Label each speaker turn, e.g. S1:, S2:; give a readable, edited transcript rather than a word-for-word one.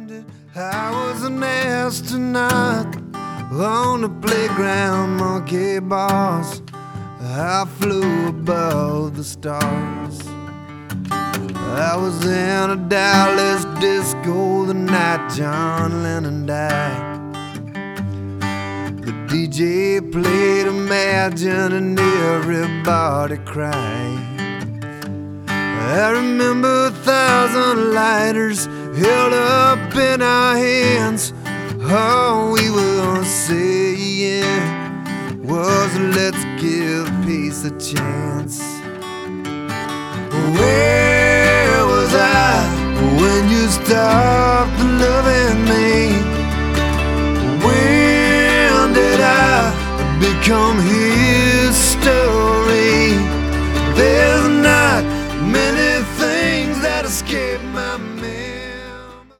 S1: I was an astronaut on the playground, monkey bars. I flew above the stars. I was in a Dallas disco the night John Lennon died. The DJ played Imagine and everybody cried. I remember 1,000 lighters held up in our hands. All we were saying was, let's give peace a chance. Where was I when you stopped loving me? When did I become history?